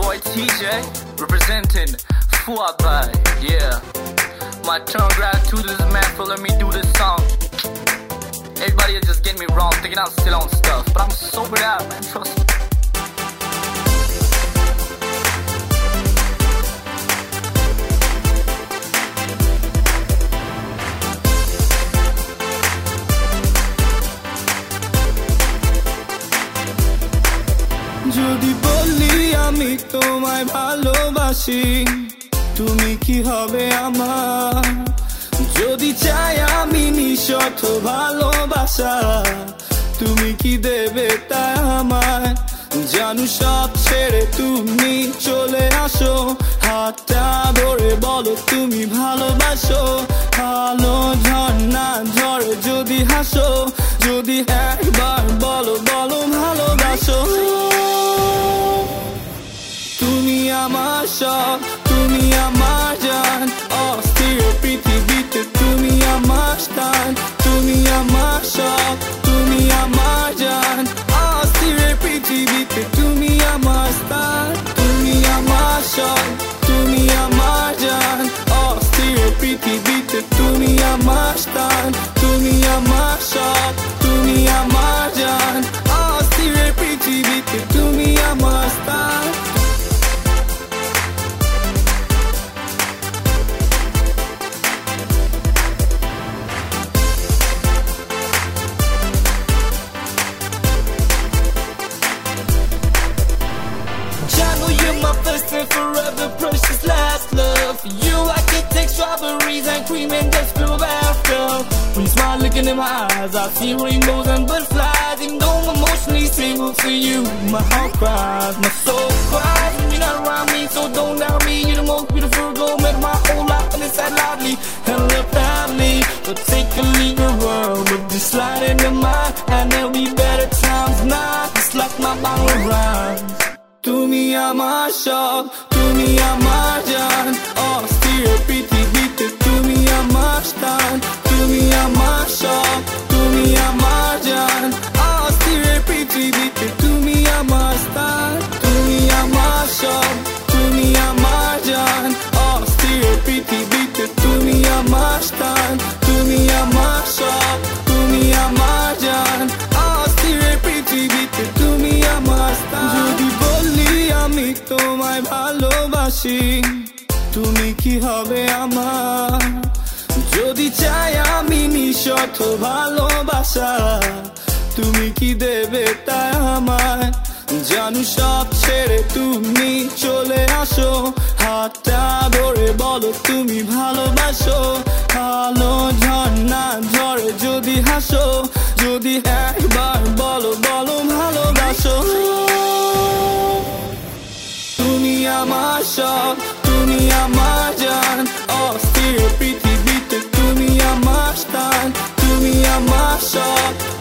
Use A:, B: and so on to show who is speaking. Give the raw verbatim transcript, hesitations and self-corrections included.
A: boy T J, representing Fuabai, yeah. My eternal gratitude to this man for letting me do this song. Everybody is just getting me wrong, thinking I'm still on stuff, but I'm sobered out, man, trust me.
B: যদি বলি আমি তোমায় ভালোবাসি তুমি কি হবে আমার যদি চাই আমি নিঃস্বার্থ ভালোবাসা তুমি কি দেবে তাই আমায় জানু সব ছেড়ে তুমি চলে আসো হাতটা ধরে বলো তুমি ভালোবাসো আলো ঝর্ণা ঝরে যদি হাসো যদি একবার বলো বলো ভালোবাসো তুমি আমার সব তুমি আমার জান অস্থির পৃথিবীতে তুমি আমার স্থান তুমি আমার সব তুমি আমার জান অস্থির পৃথিবীতে তুমি আমার স্থান তুমি আমার সব তুমি আমার জান অস্থির পৃথিবীতে তুমি আমার স্থান তুমি আমার সব তুমি আমার জান অস্থির পৃথিবীতে তুমি আমার স্থান
C: My first and forever precious last love. For you I can take strawberries and cream and just feel after. When you smile looking in my eyes I see rainbows and butterflies. Even though I'm emotionally stable for you, my heart cries, my soul cries when you're not around me, so don't doubt me. You're the most beautiful girl, met my whole life and it's that lively and love family. But take a leave the world, but just slide into mine and there'll be better times not just like my bottle rhymes.
B: তুমি আমার সব তুমি আমার জান অস্থির পৃথিবীতে তুমি আমার স্থান তুমি আমার সব তুমি আমার জান অস্থির পৃথিবীতে তুমি আমার স্থান তুমি আমার সব তুমি আমার জান অস্থির পৃথিবীতে তুমি আমার স্থান তুমি আমার সব তুমি আমার জান অস্থির পৃথিবীতে তুমি আমার স্থান যদি বলি আমি তোমায় ভালোবাসি তুমি কি হবে আমার যদি চাই আমি নিঃস্বার্থ ভালোবাসা তুমি কি দেবে তাই আমায় জানু সব ছেড়ে তুমি চলে আসো হাতটা ধরে বলো তুমি ভালোবাসো আলো ঝর্ণা ঝরে যদি হাসো যদি একবার বলো বলো ভালোবাসো তুমি আমার সব তুমি আমার জান অস্থির পৃথিবীতে তুমি আমার স্থান তুমি আমার সব